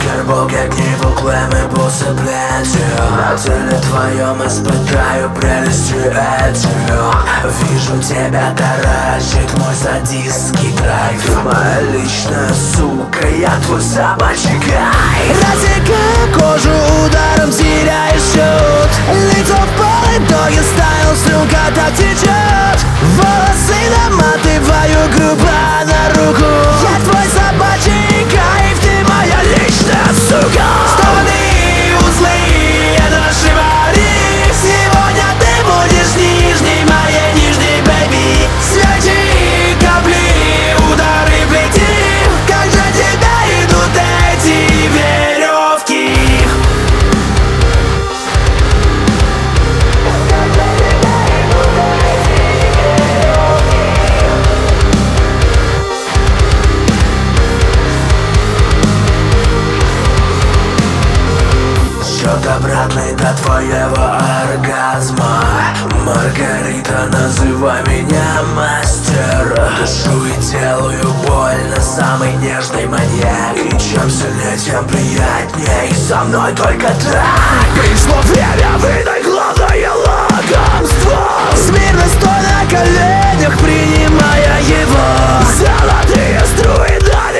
Бугер, невуклыми посыплятию. На теле твоем испытаю прелести эти. Вижу тебя, таращит мой садистский драйв. Моя личная сука, я твой собачий кайф. Рассекая кожу, ударом теряешь счет. Лицо в пол, итоге стайл, слюнка так течет. Волосы наматываю грубо на руку. Я твой собачий кайф, ты моя личная сука. Стороны, узлы, это наши вари. Сегодня ты будешь нижней, моей нижней, бэйби. Свечи, капли, удары плети. Как же тебя идут эти веревки. Счет обратный до твоего оргазма. Маргарита, называй меня мастер. Душу и делаю больно, самый нежный маньяк. И чем сильнее, тем приятней. Со мной только так. Пришло время выдай главное лакомство. Смирно стой на коленях, принимая его. Золотые струи, дай